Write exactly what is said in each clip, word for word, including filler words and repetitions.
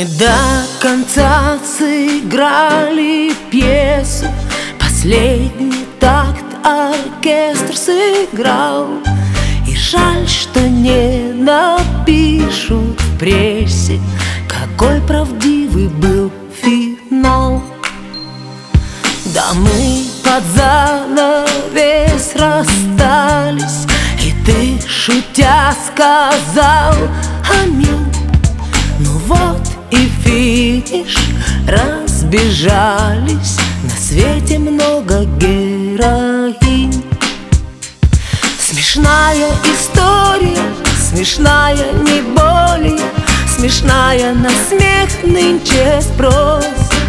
Мы до конца сыграли пьесу, последний такт оркестр сыграл. И жаль, что не напишут в прессе, какой правдивый был финал. Да мы под занавес расстались, и ты, шутя, сказал аминь. Ну вот и финиш, разбежались, на свете много героинь. Смешная история, смешная не более, смешная на смех нынче спрос.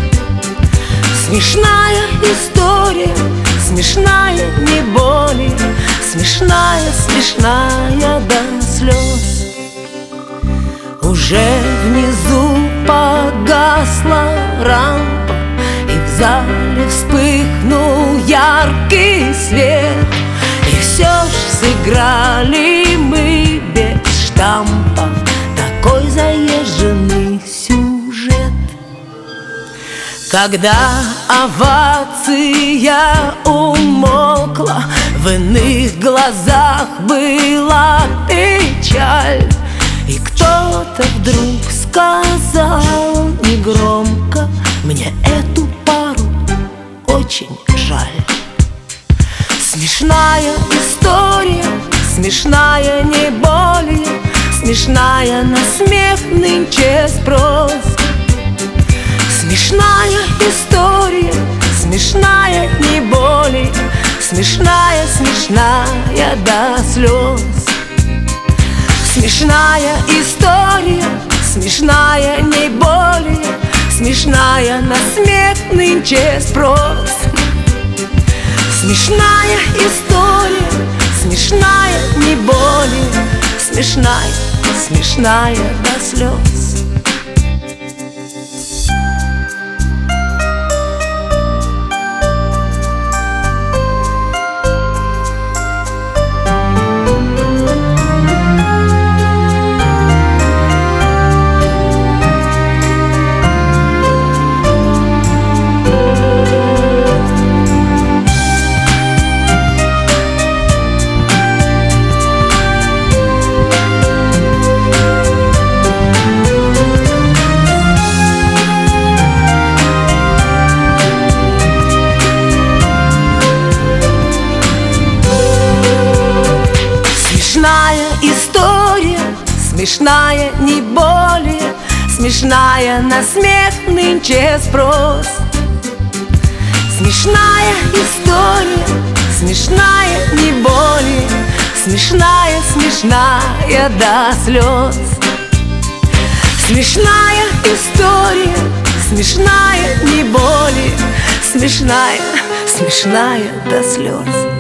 Смешная история, смешная не более, смешная, смешная до слез. Уже внизу погасла рампа, и в зале вспыхнул яркий свет. И все ж сыграли мы без штампа такой заезженный сюжет. Когда овация умолкла, в иных глазах была печаль. И кто-то вдруг сказал негромко: мне эту пару очень жаль. Смешная история, смешная не более, смешная на смех нынче спрос. Смешная история, смешная не более, смешная, смешная до слез. Смешная история, смешная не более, смешная на смех нынче спрос. Смешная история, смешная не более, смешная, смешная до слез. Смешная история, смешная не более, смешная на смех нынче спрос. Смешная история, смешная не более, смешная, смешная до слез. Смешная история, смешная не более, смешная, смешная до слез.